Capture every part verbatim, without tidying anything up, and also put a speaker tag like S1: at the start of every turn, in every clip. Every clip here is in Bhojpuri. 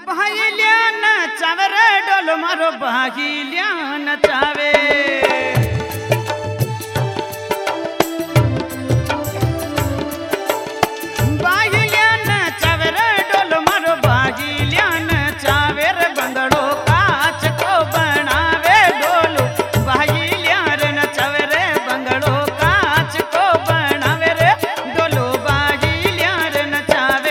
S1: भाईल्या नचावे रे डोल मारो भाईल्या नचावे भाईल्या नचावे रे डोल मारो भाईल्या नचावे रे बंगड़ो काच को बनावे डोलो भाईल्या रे नचावे रे बंगड़ो काच को बनावे रे डोलो भाईल्या रे नचावे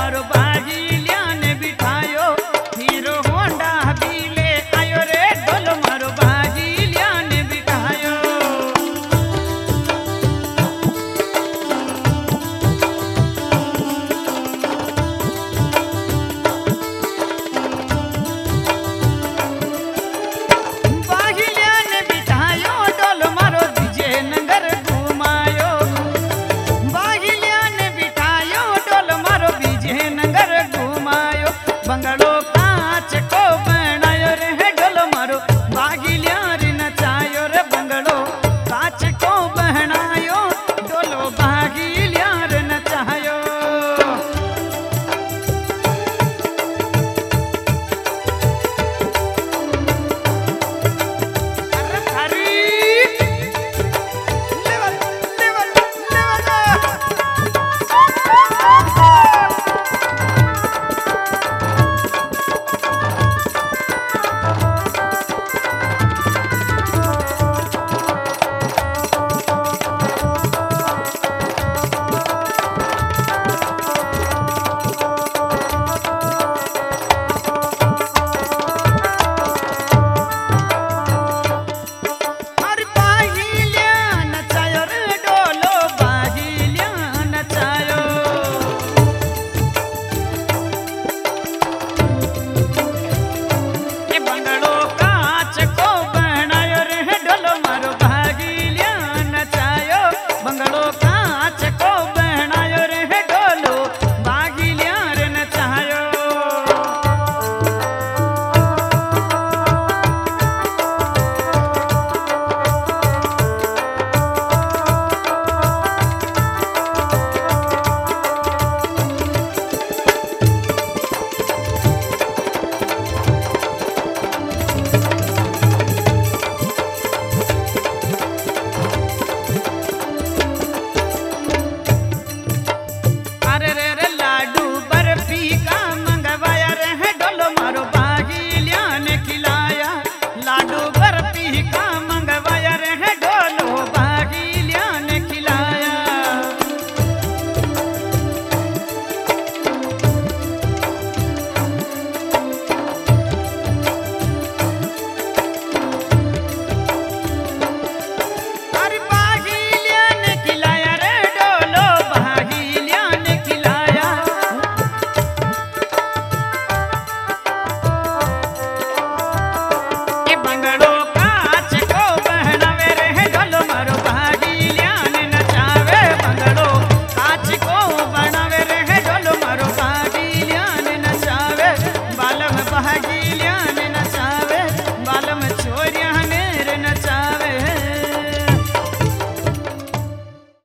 S1: मारो बागिलियान बिठायो हीरो होंडा बीले आयो रे डोल मारो बागिलियान बिठायो। बागिलियान बिठायो डोल मारो विजयनगर घुमायो बागिलियान बिठायो डोल मारो विजयनगर घुमायो बंगलो कांच को बनायो रे डोल मारो बागिलियान नचायो रे बंगलो कांच को बनायो डोलो बागिलियान नचायो। अरे हरी लेवल लेवल लेवल अरे बागिलियान नचायो रे डोलो बागिलियान नचायो। ये बंगलो कांच को बनायो रे डोलो मारो बागिलियान नचायो बंगलो कांच को बनायो रे डोलो बागिलियान नचायो। अरे रे रे लाडू बर्फी का मंगवाया रे डोलो मारो बागिलियान खिलाया लाडू बर्फी का मंगवाया रे डोलो बागिलियान खिलाया। अरे बागिलियान खिलाया रे डोलो बागिलियान खिलाया। ये बंगलो कांच को बनावे रे डोलो मारो बागिलियान नचावे बंगलो कांच को बनावे रे डोलो मारो बागिलियान नचावे बालम बागी